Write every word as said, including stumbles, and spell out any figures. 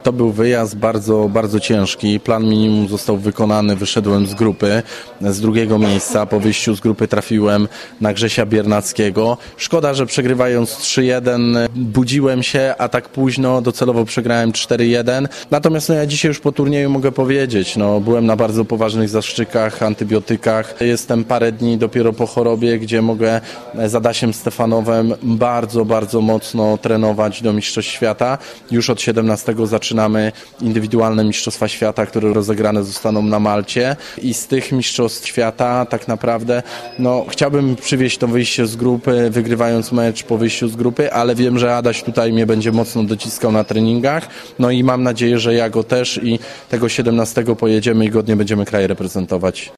To był wyjazd bardzo, bardzo ciężki. Plan minimum został wykonany, wyszedłem z grupy, z drugiego miejsca. Po wyjściu z grupy trafiłem na Grzesia Biernackiego. Szkoda, że przegrywając trzy jeden budziłem się, a tak późno docelowo przegrałem cztery jeden. Natomiast no, ja dzisiaj już po turnieju mogę powiedzieć, no, byłem na bardzo poważnych zaszczykach, antybiotykach. Jestem parę dni dopiero po chorobie, gdzie mogę z Adasiem Stefanowem bardzo, bardzo mocno trenować do Mistrzostw Świata. Już od siedemnastego zaczynamy indywidualne Mistrzostwa Świata, które rozegrane zostaną na Malcie i z tych Mistrzostw Świata tak naprawdę no, chciałbym przywieźć to wyjście z grupy, wygrywając mecz po wyjściu z grupy, ale wiem, że Adaś tutaj mnie będzie mocno dociskał na treningach, no i mam nadzieję, że ja go też i tego siedemnastego pojedziemy i godnie będziemy kraj reprezentować.